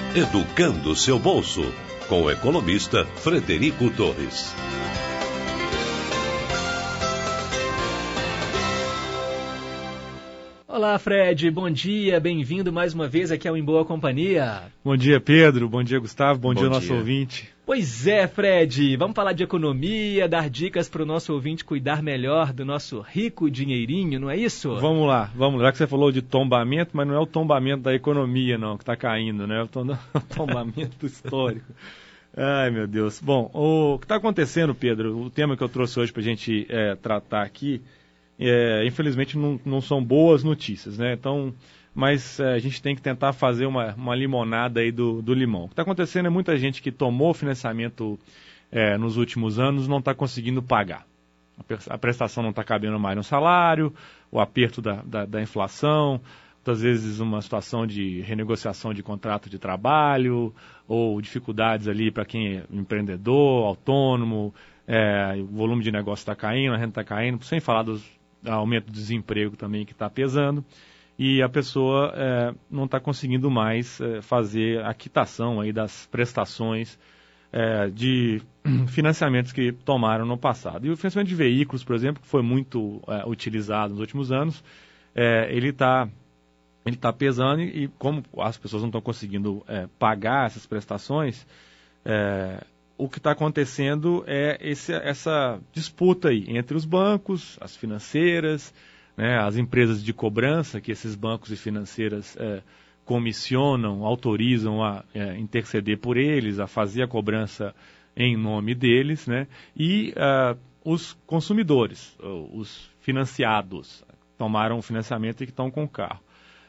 Educando seu bolso, com o economista Frederico Torres. Olá, Fred, bom dia, bem-vindo mais uma vez aqui ao Em Boa Companhia. Bom dia, Pedro, bom dia, Gustavo, bom dia, nosso ouvinte. Pois é, Fred, vamos falar de economia, dar dicas para o nosso ouvinte cuidar melhor do nosso rico dinheirinho, não é isso? Vamos lá, já que você falou de tombamento, mas não é o tombamento da economia não, que está caindo, né? É o tombamento histórico. Ai, meu Deus. Bom, o que está acontecendo, Pedro, o tema que eu trouxe hoje para a gente tratar aqui, infelizmente não são boas notícias, né? Então, mas a gente tem que tentar fazer uma limonada aí do limão. O que está acontecendo é muita gente que tomou financiamento nos últimos anos não está conseguindo pagar. A prestação não está cabendo mais no salário, o aperto da inflação, muitas vezes uma situação de renegociação de contrato de trabalho, ou dificuldades ali para quem é empreendedor, autônomo, o volume de negócio está caindo, a renda está caindo, sem falar do aumento do desemprego também que está pesando, e a pessoa não está conseguindo mais fazer a quitação aí das prestações de financiamentos que tomaram no passado. E o financiamento de veículos, por exemplo, que foi muito utilizado nos últimos anos, ele está pesando e como as pessoas não estão conseguindo pagar essas prestações, o que está acontecendo é essa disputa aí entre os bancos, as financeiras, né, as empresas de cobrança que esses bancos e financeiras comissionam, autorizam a interceder por eles, a fazer a cobrança em nome deles, né, e os consumidores, os financiados, tomaram o financiamento e que estão com o carro.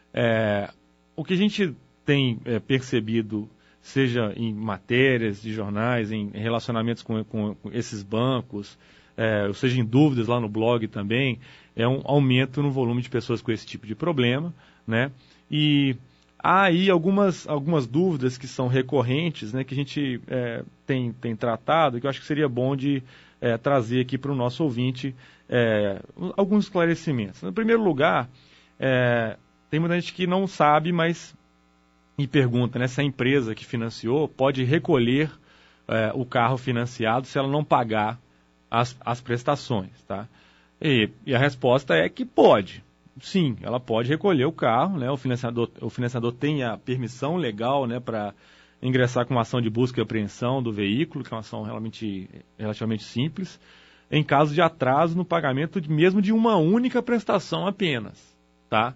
O que a gente tem percebido, seja em matérias de jornais, em relacionamentos com esses bancos, ou seja em dúvidas lá no blog também, é um aumento no volume de pessoas com esse tipo de problema, né? E há aí algumas dúvidas que são recorrentes, né, que a gente tem tratado, que eu acho que seria bom de trazer aqui para o nosso ouvinte alguns esclarecimentos. No primeiro lugar, tem muita gente que não sabe, mas me pergunta, né, se a empresa que financiou pode recolher o carro financiado se ela não pagar as prestações, tá? E a resposta é que pode. Sim, ela pode recolher o carro, né? O financiador tem a permissão legal, né, para ingressar com uma ação de busca e apreensão do veículo, que é uma ação relativamente simples, em caso de atraso no pagamento mesmo de uma única prestação apenas, tá?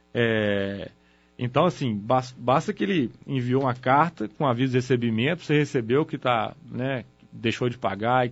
Então, assim, basta que ele enviou uma carta com aviso de recebimento, você recebeu que deixou de pagar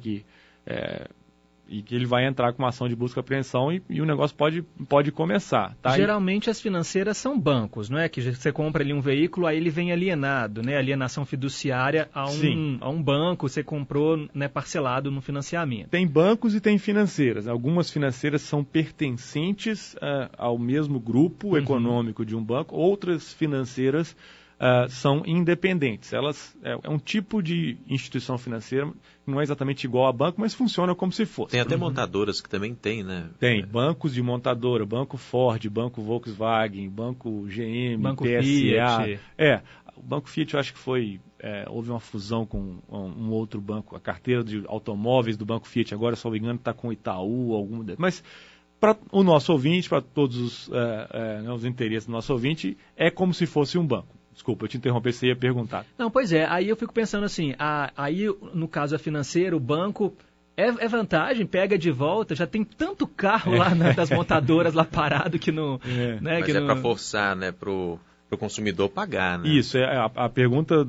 e que ele vai entrar com uma ação de busca e apreensão e o negócio pode começar. Tá? Geralmente as financeiras são bancos, não é? Que você compra ali um veículo, aí ele vem alienado, né? Alienação fiduciária a um banco, você comprou, né, parcelado no financiamento. Tem bancos e tem financeiras. Algumas financeiras são pertencentes ao mesmo grupo econômico de um banco, outras financeiras são independentes. Elas é um tipo de instituição financeira, não é exatamente igual a banco, mas funciona como se fosse. Tem até montadoras que também tem, né? Tem, bancos de montadora, Banco Ford, Banco Volkswagen, Banco GM, Banco PSA. Fiat. O Banco Fiat eu acho que houve uma fusão com um outro banco, a carteira de automóveis do Banco Fiat, agora, se não me engano, está com o Itaú, algum deles. Mas para o nosso ouvinte, para todos os interesses do nosso ouvinte, é como se fosse um banco. Desculpa, eu te interrompi, você ia perguntar. Não, pois é, aí eu fico pensando assim, aí no caso financeiro, o banco é vantagem, pega de volta, já tem tanto carro lá das montadoras lá parado que não... Né, mas para forçar, né, pro consumidor pagar, né? Isso, a pergunta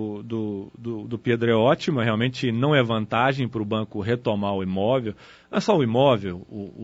do Pedro é ótima, realmente não é vantagem para o banco retomar o imóvel, não é só o imóvel,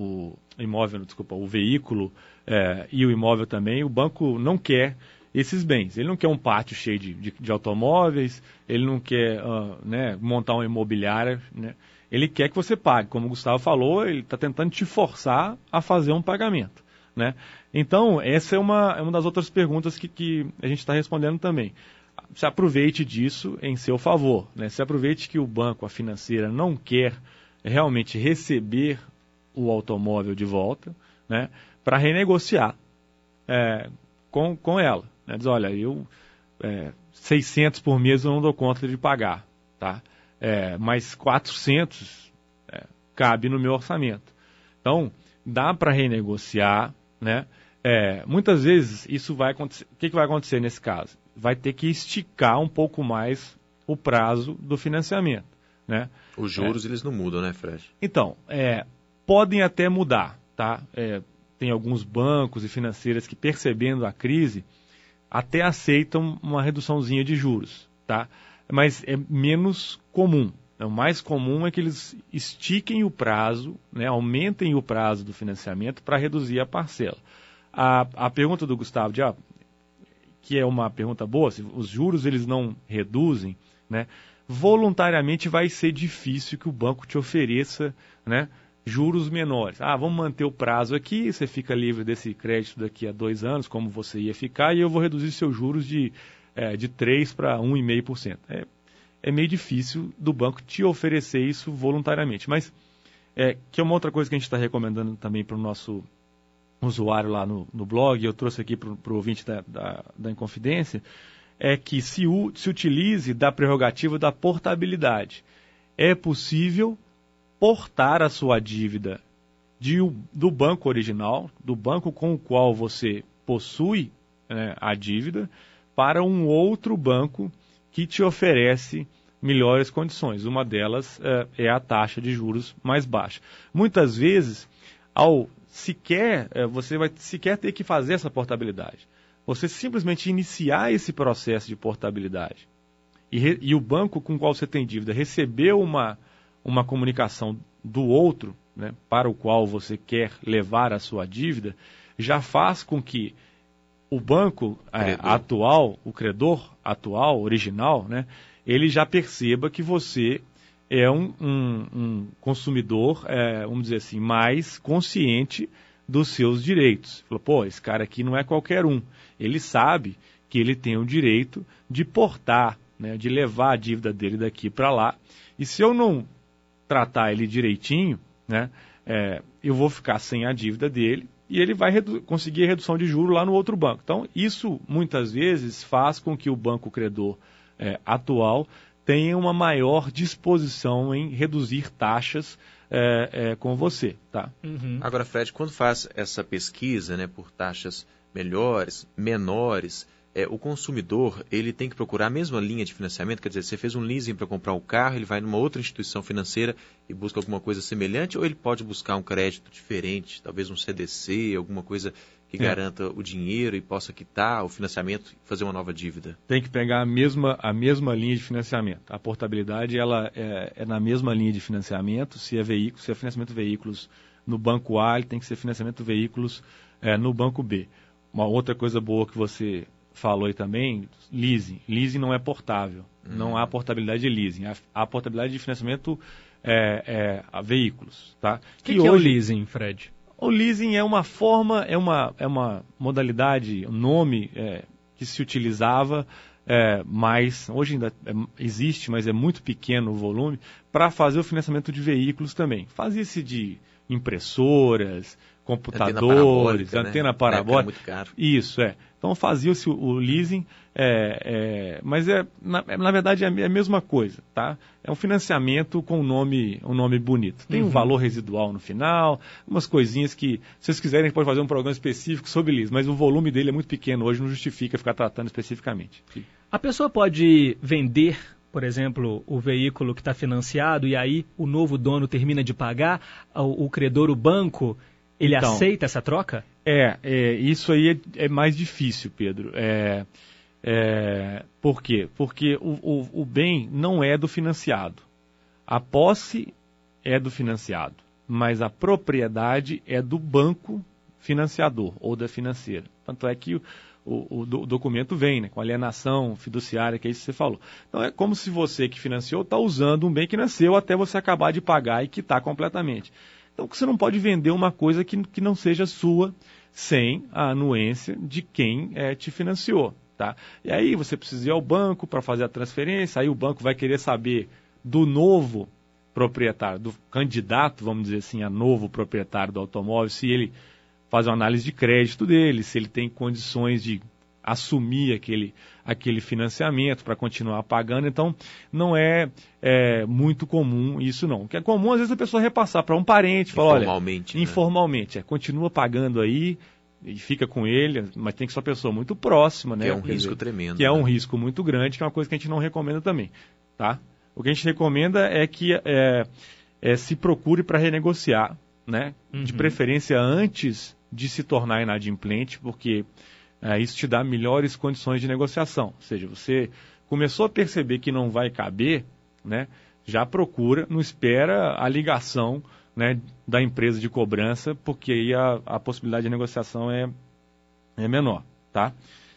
o veículo e o imóvel também, o banco não quer esses bens. Ele não quer um pátio cheio de automóveis, ele não quer montar uma imobiliária, né? Ele quer que você pague. Como o Gustavo falou, ele está tentando te forçar a fazer um pagamento, né? Então, essa é uma das outras perguntas que a gente está respondendo também. Se aproveite disso em seu favor, né? Se aproveite que o banco, a financeira, não quer realmente receber o automóvel de volta, né, para renegociar com ela. Né? Diz, olha, eu 600 por mês eu não dou conta de pagar, tá? Mas 400 cabe no meu orçamento. Então, dá para renegociar, né? Muitas vezes isso vai acontecer. O que vai acontecer nesse caso? Vai ter que esticar um pouco mais o prazo do financiamento, né? Os juros eles não mudam, né, Fred? Então, podem até mudar, tá? Tem alguns bancos e financeiras que, percebendo a crise, até aceitam uma reduçãozinha de juros, tá? Mas é menos comum. O mais comum é que eles estiquem o prazo, né, aumentem o prazo do financiamento para reduzir a parcela. A pergunta do Gustavo, que é uma pergunta boa, se os juros eles não reduzem, né, voluntariamente vai ser difícil que o banco te ofereça, né, juros menores. Vamos manter o prazo aqui, você fica livre desse crédito daqui a 2 anos, como você ia ficar, e eu vou reduzir seus juros de 3% para 1,5%. É meio difícil do banco te oferecer isso voluntariamente. Mas, que é uma outra coisa que a gente está recomendando também para o nosso usuário lá no blog, eu trouxe aqui para o ouvinte da Inconfidência, é que se utilize da prerrogativa da portabilidade. É possível portar a sua dívida do banco original, do banco com o qual você possui a dívida, para um outro banco que te oferece melhores condições. Uma delas é a taxa de juros mais baixa. Muitas vezes, você vai sequer ter que fazer essa portabilidade. Você simplesmente iniciar esse processo de portabilidade e o banco com o qual você tem dívida recebeu uma comunicação do outro, né, para o qual você quer levar a sua dívida, já faz com que o banco atual, o credor atual, original, né, ele já perceba que você é um consumidor, vamos dizer assim, mais consciente dos seus direitos. Falou, esse cara aqui não é qualquer um. Ele sabe que ele tem o direito de portar, né, de levar a dívida dele daqui para lá. E se eu não tratar ele direitinho, né, eu vou ficar sem a dívida dele e ele vai conseguir a redução de juros lá no outro banco. Então, isso muitas vezes faz com que o banco credor atual tenha uma maior disposição em reduzir taxas com você. Tá? Uhum. Agora, Fred, quando faz essa pesquisa, né, por taxas melhores, menores, o consumidor ele tem que procurar a mesma linha de financiamento, quer dizer, você fez um leasing para comprar um carro, ele vai numa outra instituição financeira e busca alguma coisa semelhante, ou ele pode buscar um crédito diferente, talvez um CDC, alguma coisa que garanta o dinheiro e possa quitar o financiamento e fazer uma nova dívida? Tem que pegar a mesma linha de financiamento. A portabilidade ela é na mesma linha de financiamento. Se é financiamento de veículos no banco A, ele tem que ser financiamento de veículos no banco B. Uma outra coisa boa que você falou aí também, leasing. Leasing não é portável. Não há portabilidade de leasing. Há portabilidade de financiamento a veículos. Tá? O que é o leasing, Fred? O leasing é uma forma, é uma modalidade, um nome que se utilizava, mas hoje ainda existe, mas é muito pequeno o volume, para fazer o financiamento de veículos também. Fazia-se de impressoras, computadores, antena parabólica. Muito caro. Isso, Então fazia-se o leasing, mas na verdade é a mesma coisa, tá? É um financiamento com um nome bonito. Tem um valor residual no final, umas coisinhas que, se vocês quiserem, a gente pode fazer um programa específico sobre leasing, mas o volume dele é muito pequeno hoje, não justifica ficar tratando especificamente. A pessoa pode vender, por exemplo, o veículo que está financiado e aí o novo dono termina de pagar, o credor, o banco, ele aceita essa troca? Isso aí é mais difícil, Pedro. Por quê? Porque o bem não é do financiado. A posse é do financiado, mas a propriedade é do banco financiador ou da financeira. Tanto é que o documento vem, né, com alienação fiduciária, que é isso que você falou. Então é como se você que financiou está usando um bem que nasceu até você acabar de pagar e quitar completamente. Então você não pode vender uma coisa que não seja sua sem a anuência de quem te financiou. Tá? E aí você precisa ir ao banco para fazer a transferência, aí o banco vai querer saber do novo proprietário, do candidato, vamos dizer assim, a novo proprietário do automóvel, se ele faz uma análise de crédito dele, se ele tem condições de assumir aquele financiamento para continuar pagando. Então, não é muito comum isso não. O que é comum, às vezes, a pessoa repassar para um parente, falar, olha, informalmente, continua pagando aí e fica com ele, mas tem que ser uma pessoa muito próxima, né? Que é um risco tremendo. Que é um risco muito grande, que é uma coisa que a gente não recomenda também, tá? O que a gente recomenda é que se procure para renegociar, né? De preferência antes de se tornar inadimplente, porque isso te dá melhores condições de negociação. Ou seja, você começou a perceber que não vai caber, né? Já procura, não espera a ligação, né, da empresa de cobrança, porque aí a possibilidade de negociação é menor, tá?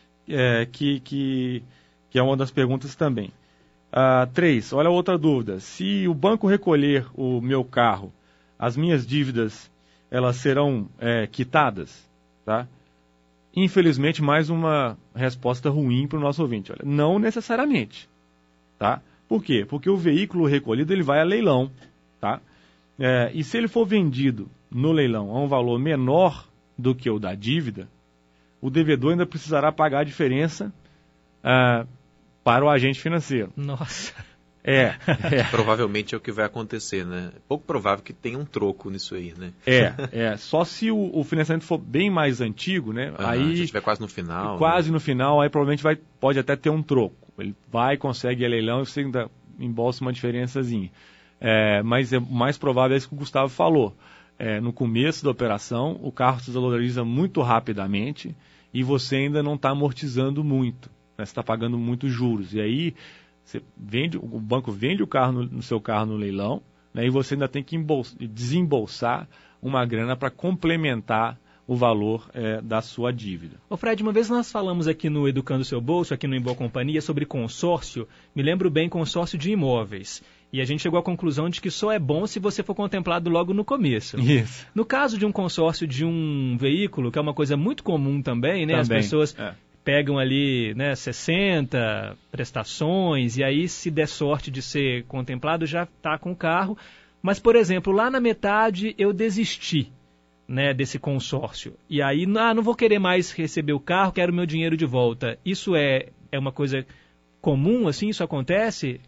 Que é uma das perguntas também. 3, olha outra dúvida. Se o banco recolher o meu carro, as minhas dívidas, elas serão quitadas, tá? Infelizmente, mais uma resposta ruim para o nosso ouvinte. Olha, não necessariamente, tá? Por quê? Porque o veículo recolhido ele vai a leilão, tá? E se ele for vendido no leilão a um valor menor do que o da dívida, o devedor ainda precisará pagar a diferença para o agente financeiro. Nossa! Provavelmente é o que vai acontecer, né? Pouco provável que tenha um troco nisso aí, né? Só se o financiamento for bem mais antigo, né? Aí, se estiver quase no final. Quase no final, aí provavelmente pode até ter um troco. Ele consegue a leilão e você ainda embolsa uma diferençazinha. Mas é mais provável isso que o Gustavo falou. No começo da operação, o carro se desvaloriza muito rapidamente e você ainda não está amortizando muito, né? Você está pagando muitos juros. E aí o banco vende o seu carro no leilão, né? E você ainda tem que desembolsar uma grana para complementar o valor da sua dívida. Ô Fred, uma vez nós falamos aqui no Educando o Seu Bolso, aqui no Em Boa Companhia, sobre consórcio, me lembro bem, consórcio de imóveis. E a gente chegou à conclusão de que só é bom se você for contemplado logo no começo. Isso. No caso de um consórcio de um veículo, que é uma coisa muito comum também, né? As pessoas pegam ali, né, 60 prestações e aí, se der sorte de ser contemplado, já está com o carro. Mas, por exemplo, lá na metade eu desisti, né, desse consórcio. E aí, não vou querer mais receber o carro, quero meu dinheiro de volta. Isso é uma coisa comum, assim? Isso acontece?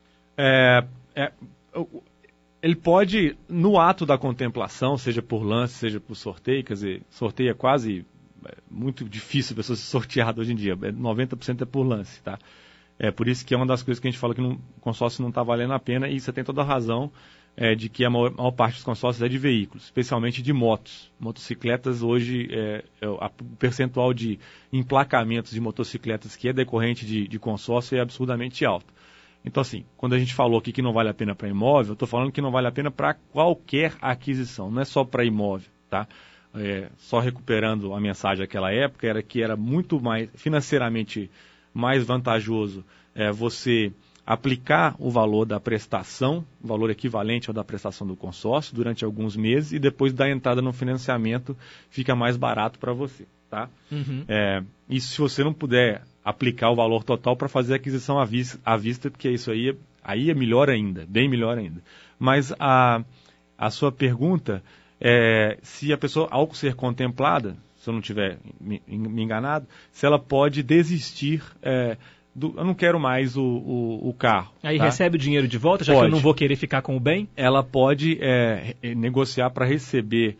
Ele pode, no ato da contemplação, seja por lance, seja por sorteio, quer dizer, sorteio é quase muito difícil a pessoa ser sorteada hoje em dia, 90% é por lance, tá? Por isso que é uma das coisas que a gente fala que o consórcio não está valendo a pena, e você tem toda a razão de que a maior parte dos consórcios é de veículos, especialmente de motos. Motocicletas hoje, o percentual de emplacamentos de motocicletas que é decorrente de consórcio é absurdamente alto. Então, assim, quando a gente falou aqui que não vale a pena para imóvel, eu estou falando que não vale a pena para qualquer aquisição, não é só para imóvel, tá? Só recuperando a mensagem daquela época, era que era muito mais, financeiramente mais vantajoso você aplicar o valor da prestação, o valor equivalente ao da prestação do consórcio, durante alguns meses, e depois da entrada no financiamento fica mais barato para você, tá? Isso se você não puder aplicar o valor total para fazer a aquisição à vista, porque isso aí é melhor ainda, bem melhor ainda. Mas a sua pergunta é se a pessoa, ao ser contemplada, se eu não estiver me enganado, se ela pode desistir eu não quero mais o carro. Aí tá? Recebe o dinheiro de volta, já pode. Que eu não vou querer ficar com o bem? Ela pode negociar para receber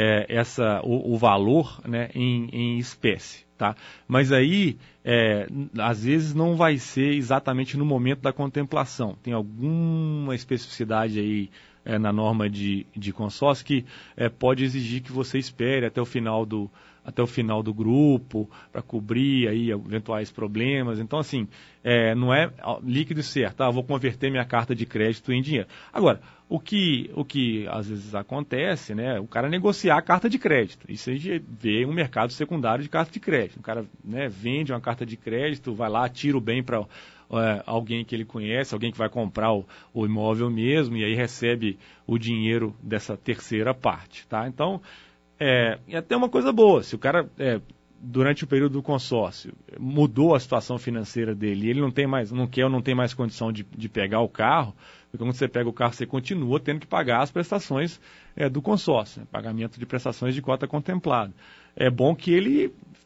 o valor, né, em espécie. Tá? Mas aí, às vezes, não vai ser exatamente no momento da contemplação. Tem alguma especificidade aí na norma de consórcio que pode exigir que você espere até o final do grupo para cobrir aí eventuais problemas. Então, assim, não é líquido e certo. Vou converter minha carta de crédito em dinheiro. Agora, o que às vezes acontece, né, o cara negociar a carta de crédito. Isso a gente vê um mercado secundário de carta de crédito. O cara, né, vende uma carta de crédito, vai lá, tira o bem para alguém que ele conhece, alguém que vai comprar o imóvel mesmo, e aí recebe o dinheiro dessa terceira parte. Tá? Então, é até uma coisa boa. Se o cara, durante o período do consórcio, mudou a situação financeira dele, e ele não tem mais condição de pegar o carro, porque quando você pega o carro, você continua tendo que pagar as prestações do consórcio, né? Pagamento de prestações de cota contemplada. É bom que ele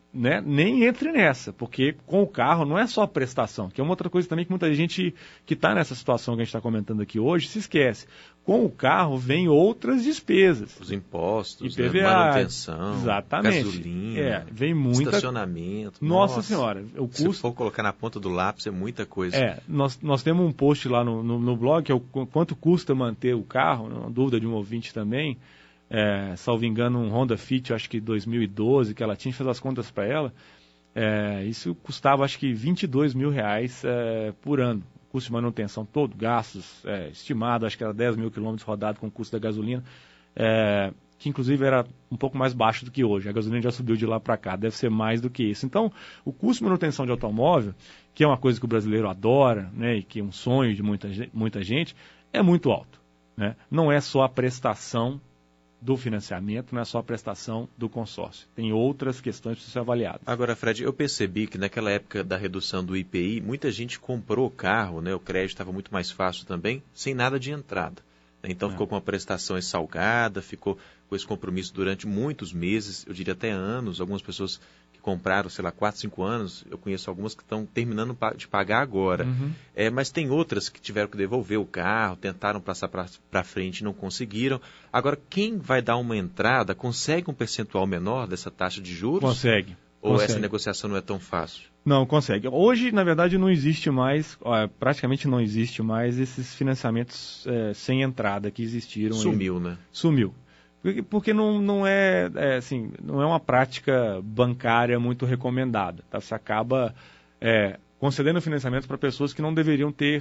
né, nem entre nessa, porque com o carro não é só a prestação, que é uma outra coisa também que muita gente que está nessa situação que a gente está comentando aqui hoje se esquece. Com o carro vem outras despesas. Os impostos, IPVA, né, manutenção, exatamente, gasolina, vem muita... estacionamento. Nossa Senhora, o custo... Se for colocar na ponta do lápis é muita coisa. Nós temos um post lá no blog, que é o quanto custa manter o carro, uma dúvida de um ouvinte também, salvo engano, um Honda Fit, acho que 2012, que ela tinha, fez as contas para ela, isso custava acho que R$22 mil por ano. Custo de manutenção todo, gastos estimado, acho que era 10 mil quilômetros rodados com o custo da gasolina, que inclusive era um pouco mais baixo do que hoje. A gasolina já subiu de lá para cá, deve ser mais do que isso. Então, o custo de manutenção de automóvel, que é uma coisa que o brasileiro adora, né, e que é um sonho de muita gente, é muito alto, né? Não é só a prestação do financiamento, não é só a prestação do consórcio. Tem outras questões que precisam ser avaliadas. Agora, Fred, eu percebi que naquela época da redução do IPI, muita gente comprou o carro, né, o crédito estava muito mais fácil também, sem nada de entrada. Então ficou com uma prestação salgada, ficou com esse compromisso durante muitos meses, eu diria até anos. Algumas pessoas que compraram, 4, 5 anos, eu conheço algumas que estão terminando de pagar agora. Uhum. Mas tem outras que tiveram que devolver o carro, tentaram passar para frente e não conseguiram. Agora, quem vai dar uma entrada, consegue um percentual menor dessa taxa de juros? Consegue. Ou essa negociação não é tão fácil? Não, consegue. Hoje, na verdade, não existe mais, praticamente não existe mais esses financiamentos sem entrada que existiram. Sumiu, né? Sumiu. Porque não é uma prática bancária muito recomendada. Tá? Você acaba concedendo financiamento para pessoas que não deveriam ter...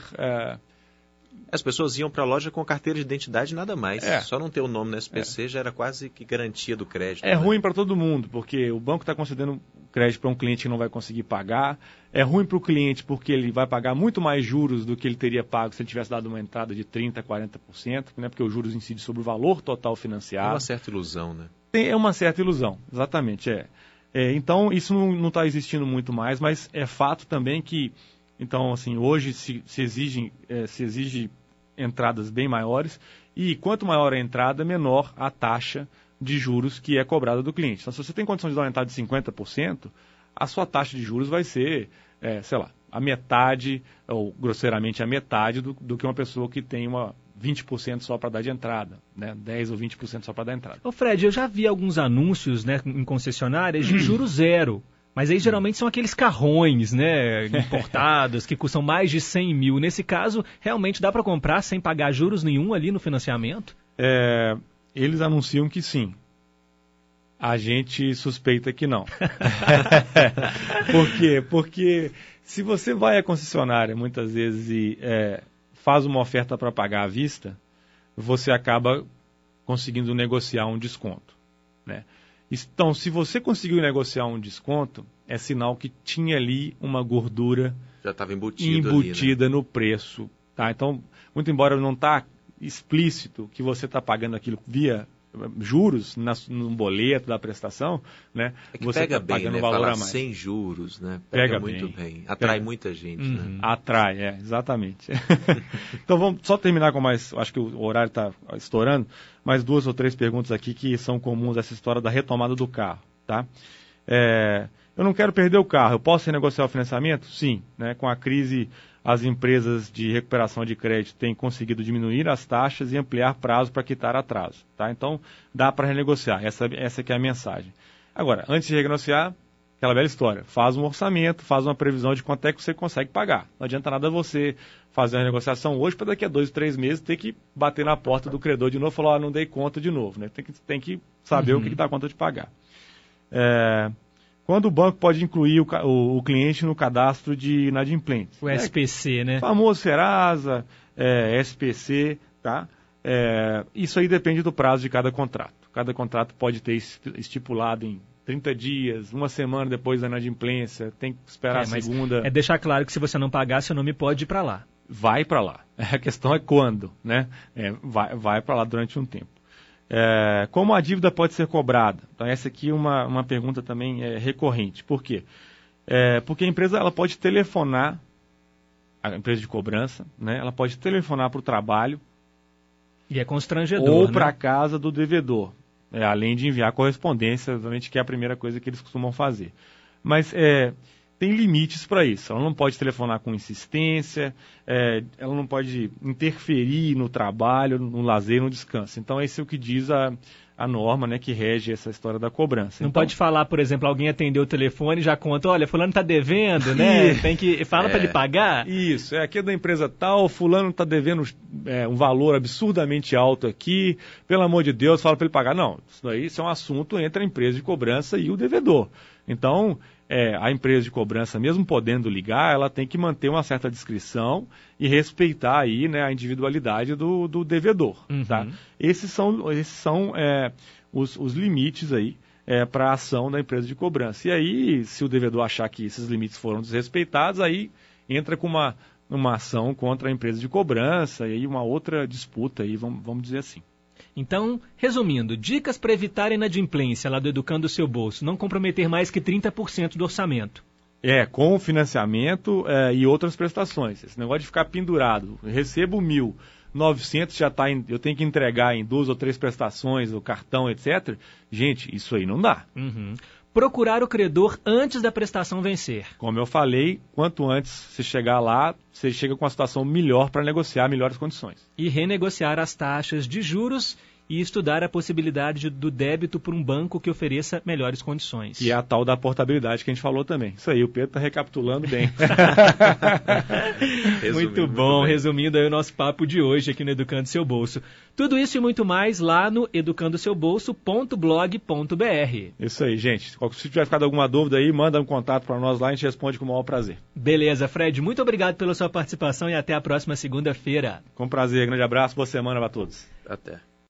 As pessoas iam para a loja com carteira de identidade e nada mais. Só não ter o nome no SPC já era quase que garantia do crédito. É ruim para todo mundo, porque o banco está concedendo crédito para um cliente que não vai conseguir pagar. É ruim para o cliente porque ele vai pagar muito mais juros do que ele teria pago se ele tivesse dado uma entrada de 30%, 40%, né? Porque os juros incidem sobre o valor total financiado. É uma certa ilusão, né? É uma certa ilusão, exatamente. Então, isso não está existindo muito mais, mas é fato também que, então, assim, hoje se exige entradas bem maiores, e quanto maior a entrada, menor a taxa de juros que é cobrada do cliente. Então, se você tem condição de dar uma entrada de 50%, a sua taxa de juros vai ser, a metade, ou grosseiramente a metade do que uma pessoa que tem 20% só para dar de entrada, né? 10% ou 20% só para dar entrada. Ô Fred, eu já vi alguns anúncios, né, em concessionárias de juros zero. Mas aí geralmente são aqueles carrões, né, importados, que custam mais de 100 mil. Nesse caso, realmente dá para comprar sem pagar juros nenhum ali no financiamento? Eles anunciam que sim. A gente suspeita que não. Por quê? Porque se você vai à concessionária muitas vezes e faz uma oferta para pagar à vista, você acaba conseguindo negociar um desconto, né? Então, se você conseguiu negociar um desconto, é sinal que tinha ali uma gordura já estava embutida ali, né? No preço. Tá? Então, muito embora não está explícito que você está pagando aquilo via juros no boleto da prestação, né? É que você pega tá bem, pagando né? valor Falar a mais. sem juros, né? Pega muito bem. Atrai muita gente, né? Atrai, exatamente. Então vamos só terminar com mais, acho que o horário está estourando, mais 2 ou 3 perguntas aqui que são comuns essa história da retomada do carro, tá? Eu não quero perder o carro, eu posso renegociar o financiamento? Sim, né? Com a crise, as empresas de recuperação de crédito têm conseguido diminuir as taxas e ampliar prazo para quitar atraso, tá? Então, dá para renegociar, essa que é a mensagem. Agora, antes de renegociar, aquela velha história, faz um orçamento, faz uma previsão de quanto é que você consegue pagar. Não adianta nada você fazer uma negociação hoje para daqui a 2, 3 meses ter que bater na porta do credor de novo e falar, não dei conta de novo, né? Tem que saber o que dá conta de pagar. Quando o banco pode incluir o cliente no cadastro de inadimplentes? O SPC, né? O famoso Serasa, SPC, tá? Isso aí depende do prazo de cada contrato. Cada contrato pode ter estipulado em 30 dias, uma semana depois da inadimplência, tem que esperar a segunda. É deixar claro que se você não pagar, seu nome pode ir para lá. Vai para lá. A questão é quando, né? Vai para lá durante um tempo. Como a dívida pode ser cobrada? Então, essa aqui é uma pergunta também recorrente. Por quê? Porque a empresa ela pode telefonar, a empresa de cobrança, né? Ela pode telefonar para o trabalho. E é constrangedor, ou para a casa do devedor. Além de enviar correspondência, obviamente, que é a primeira coisa que eles costumam fazer. Mas tem limites para isso. Ela não pode telefonar com insistência, ela não pode interferir no trabalho, no lazer, no descanso. Então, esse é o que diz a norma, né, que rege essa história da cobrança. Não pode falar, por exemplo, alguém atendeu o telefone e já conta, olha, fulano está devendo, né? Fala para ele pagar. Isso, aqui é da empresa tal, fulano está devendo um valor absurdamente alto aqui, pelo amor de Deus, fala para ele pagar. Não, isso é um assunto entre a empresa de cobrança e o devedor. Então, a empresa de cobrança, mesmo podendo ligar, ela tem que manter uma certa discrição e respeitar aí, né, a individualidade do devedor. Uhum. Tá? Esses são os limites aí para a ação da empresa de cobrança. E aí, se o devedor achar que esses limites foram desrespeitados, aí entra com uma ação contra a empresa de cobrança e aí uma outra disputa, aí, vamos dizer assim. Então, resumindo, dicas para evitar a inadimplência lá do Educando o Seu Bolso, não comprometer mais que 30% do orçamento. Com financiamento e outras prestações. Esse negócio de ficar pendurado, eu recebo 1.900, já está, eu tenho que entregar em 2 ou 3 prestações, o cartão, etc. Gente, isso aí não dá. Uhum. Procurar o credor antes da prestação vencer. Como eu falei, quanto antes você chegar lá, você chega com uma situação melhor para negociar melhores condições. E renegociar as taxas de juros e estudar a possibilidade do débito por um banco que ofereça melhores condições. E é a tal da portabilidade que a gente falou também. Isso aí, o Pedro está recapitulando bem. Muito bom, resumindo aí o nosso papo de hoje aqui no Educando Seu Bolso. Tudo isso e muito mais lá no educandoseubolso.blog.br. Isso aí, gente. Se tiver ficado alguma dúvida aí, manda um contato para nós lá e a gente responde com o maior prazer. Beleza, Fred. Muito obrigado pela sua participação e até a próxima segunda-feira. Com prazer. Grande abraço, boa semana para todos. Até.